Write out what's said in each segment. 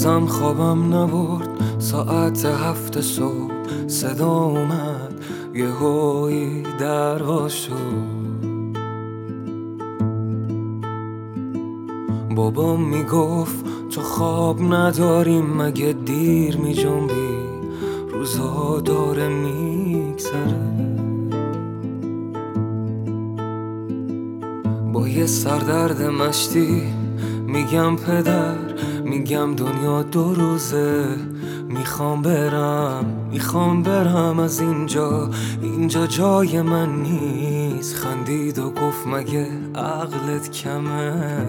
بازم خوابم نبرد. ساعت 7 صبح صدا اومد، یه هوی در وا شد. بابام میگفت تو خواب نداری مگه دیر میجنبی، روزا داره میگذره. با یه سردرد مشتی میگم پدر، میگم دنیا 2 روزه، میخوام برم از اینجا جای من نیست. خندید و گفت مگه عقلت کمه؟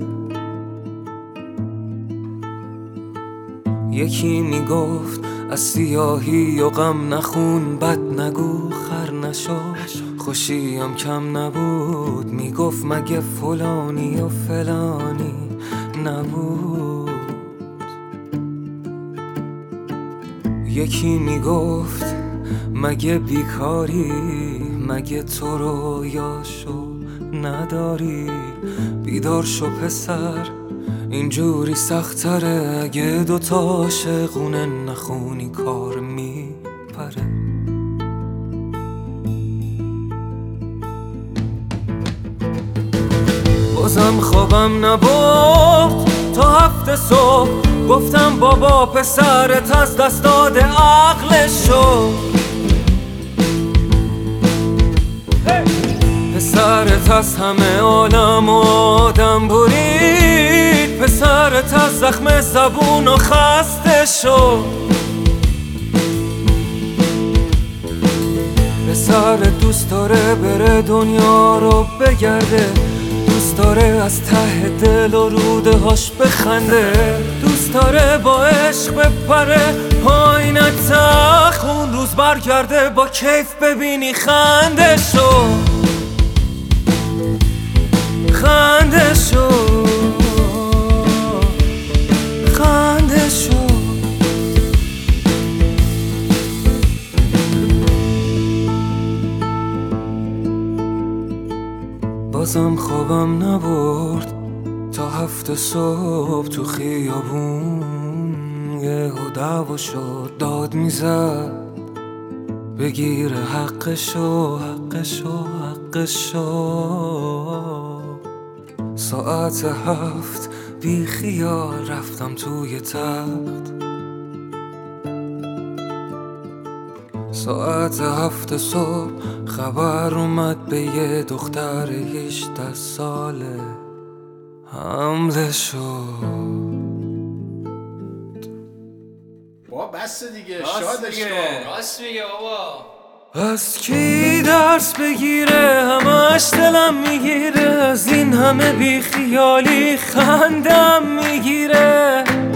یکی میگفت از سیاهی و غم نخون، بد نگو خر نشو، خوشیم کم نبود. میگفت مگه فلانی و فلانی نبود. یکی میگفت مگه بیکاری، مگه تو رویاشو نداری. بیدار شو پسر، اینجوری سخت‌تره، اگه 2 تا عاشقونه نخونی کار میپره. بازم خوابم نبرد تا 7 صبح، گفتم بابا پسرت از دست داده عقلشو. پسرت از همه عالم و آدم برید، پسرت از زخم زبون و خسته شد. پسرت دوست داره بره دنیا رو بگرده، دوست داره از ته دل و روده هاش بخنده، دوست داره با عشق بپره پایین تخت، اون روز برگرده با کیف ببینی خنده شو، خنده شو، خنده شو. بازم خوابم نبرد تا 7 صبح تو خیابون، یهو دعوا شد داد میزد بگیر حقشو، حقشو، حقشو. ساعت 7 بی خیال رفتم توی تخت. ساعت 7 صبح خبر اومد به یه دختر 18 ساله حمله شد. بابا بس دیگه، شادش کن. راست میگه بابا. از کی درس بگیره، همش دلم میگیره، از این همه بیخیالی خندم میگیره.